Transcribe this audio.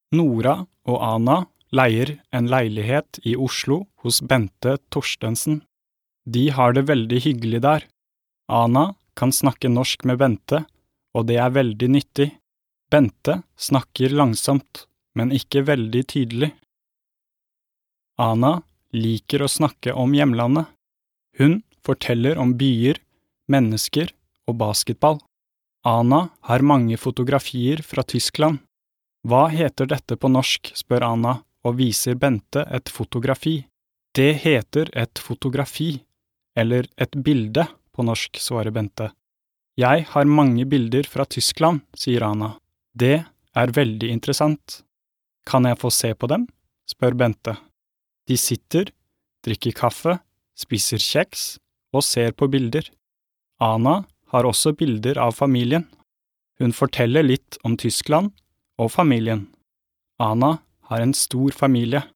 Nora og Ana leier en leilighet i Oslo hos Bente Torstensen. De har det veldig hyggelig der. Ana kan snakke norsk med Bente, og det er veldig nyttig. Bente snakker langsomt, men ikke veldig tydelig. Ana liker å snakke om hjemlandet. Hun forteller om byer, mennesker og basketball. Ana har mange fotografier fra Tyskland. Hva heter dette på norsk, spør Ana, og viser Bente et fotografi. Det heter et fotografi, eller et bilde på norsk, svarer Bente. Jeg har mange bilder fra Tyskland, sier Ana. Det er veldig interessant. Kan jeg få se på dem? Spør Bente. De sitter, drikker kaffe, spiser kjeks og ser på bilder. Ana har også bilder av familien. Hun forteller litt om Tyskland og familien. Ana har en stor familie.